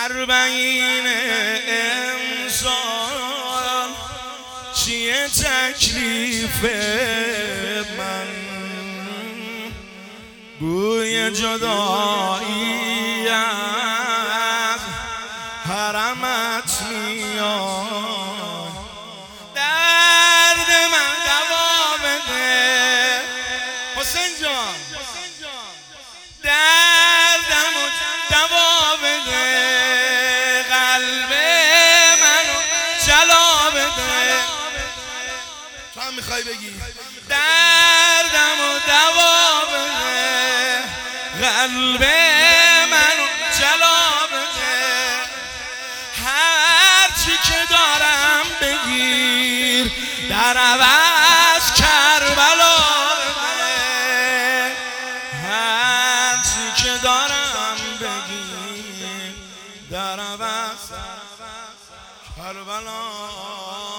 40 امسال چیه تکلیف من؟ بوی جدایی از حرمت میاد، درد من دوا بده حسین جان، دردمو دوا بده، قلب منو جلا بده. تو هم میخوای بگی دردمو دوا بده، قلب منو جلا بده، هر چی که دارم بگیر در عوض کربلا بده، هر چی که دارم بگیر در عوض کربلا